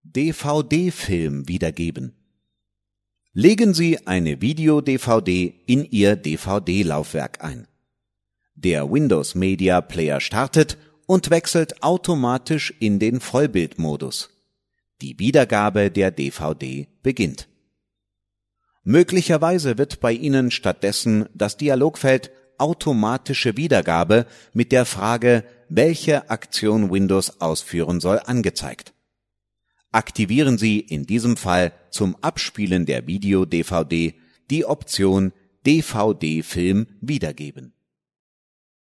DVD-Film wiedergeben. Legen Sie eine Video-DVD in Ihr DVD-Laufwerk ein. Der Windows Media Player startet und wechselt automatisch in den Vollbildmodus. Die Wiedergabe der DVD beginnt. Möglicherweise wird bei Ihnen stattdessen das Dialogfeld Automatische Wiedergabe mit der Frage, welche Aktion Windows ausführen soll, angezeigt. Aktivieren Sie in diesem Fall zum Abspielen der Video-DVD die Option DVD-Film wiedergeben.